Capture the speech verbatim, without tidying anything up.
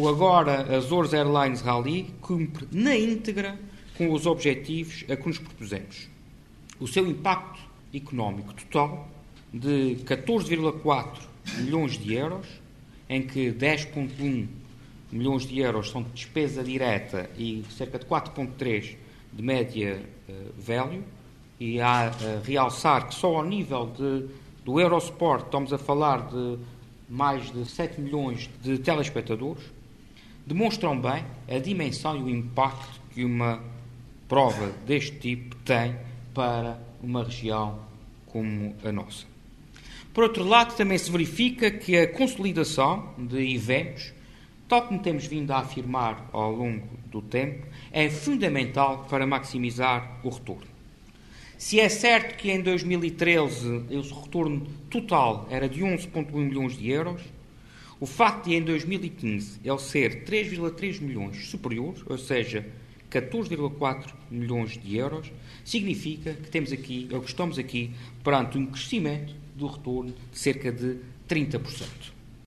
o agora Azores Airlines Rally cumpre na íntegra com os objetivos a que nos propusemos. O seu impacto económico total de catorze vírgula quatro milhões de euros, em que dez vírgula um milhões de euros são de despesa direta e cerca de quatro vírgula três de média uh, value, e há a realçar que só ao nível de, do Eurosport estamos a falar de mais de sete milhões de telespectadores, demonstram bem a dimensão e o impacto que uma prova deste tipo tem para uma região como a nossa. Por outro lado, também se verifica que a consolidação de eventos, tal como temos vindo a afirmar ao longo do tempo, é fundamental para maximizar o retorno. Se é certo que em dois mil e treze o retorno total era de onze vírgula um milhões de euros, o facto de em dois mil e quinze ele ser três vírgula três milhões superior, ou seja, catorze vírgula quatro milhões de euros, significa que temos aqui, ou que estamos aqui, perante um crescimento do retorno de cerca de trinta por cento.